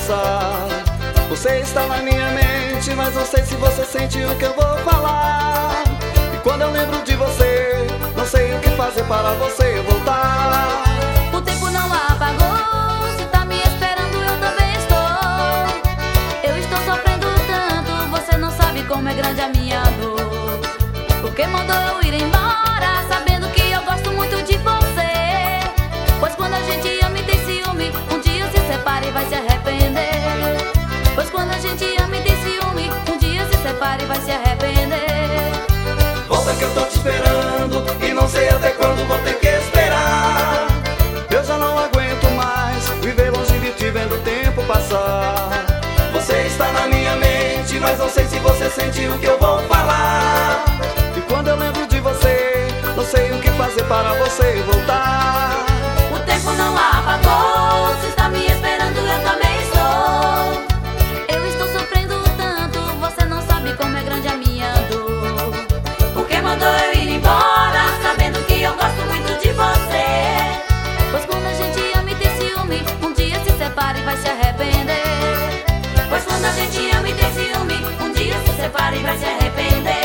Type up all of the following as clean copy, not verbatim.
passar. Você está na minha mente, mas não sei se você sente o que eu vou falar. E quando eu lembro de você, não sei o que fazer para você voltar. O tempo não apagou, se tá me esperando eu também estou. Eu estou sofrendo tanto, você não sabe como é grande a minha dor. Porque mandou eu ir embora, sabendo que eu gosto muito de você. Pois quando a gente ama e tem ciúme, um dia se separa e vai se arrepender. Pois quando a gente ama e tem ciúme, um dia se separa e vai se arrepender. Volta que eu tô te esperando e não sei até quando vou ter que esperar. Eu já não aguento mais viver longe de ti vendo o tempo passar. Você está na minha mente, mas não sei se você sente o que eu vou falar. E quando eu lembro de você, não sei o que fazer para você voltar. O tempo não apagou, se está me esperando eu também estou. Eu estou sofrendo tanto, você não sabe como é grande a minha dor. Porque mandou eu ir embora, sabendo que eu gosto muito de você. Pois quando a gente ama e tem ciúme, um dia se separa e vai se arrepender. Pois quando a gente ama e tem ciúme, um dia se separa e vai se arrepender.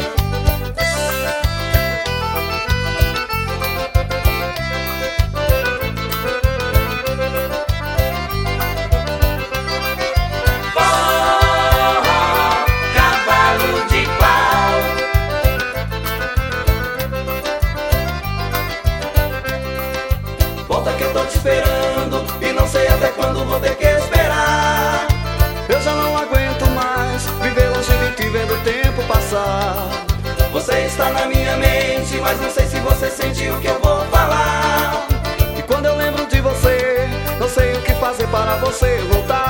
Volta que eu tô te esperando e não sei até quando vou ter que esperar. Eu já não aguento mais viver longe de ti vendo o tempo passar. Você está na minha mente, mas não sei se você sente o que eu vou falar. E quando eu lembro de você, não sei o que fazer para você voltar.